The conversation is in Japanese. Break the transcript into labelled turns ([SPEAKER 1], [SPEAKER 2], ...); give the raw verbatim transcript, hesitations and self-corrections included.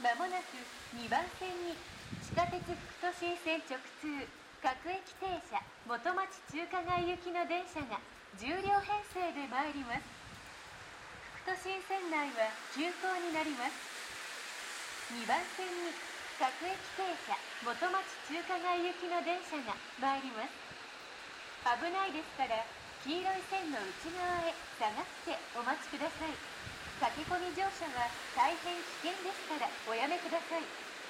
[SPEAKER 1] まもなくにばん線に地下鉄副都心線直通各駅停車元町中華街行きの電車がじゅう両編成で参ります。副都心線内は急行になります。にばん線に各駅停車元町中華街行きの電車が参ります。危ないですから黄色い線の内側へ下がってお待ちください。駆け込み乗車は大変危険ですからおやめください。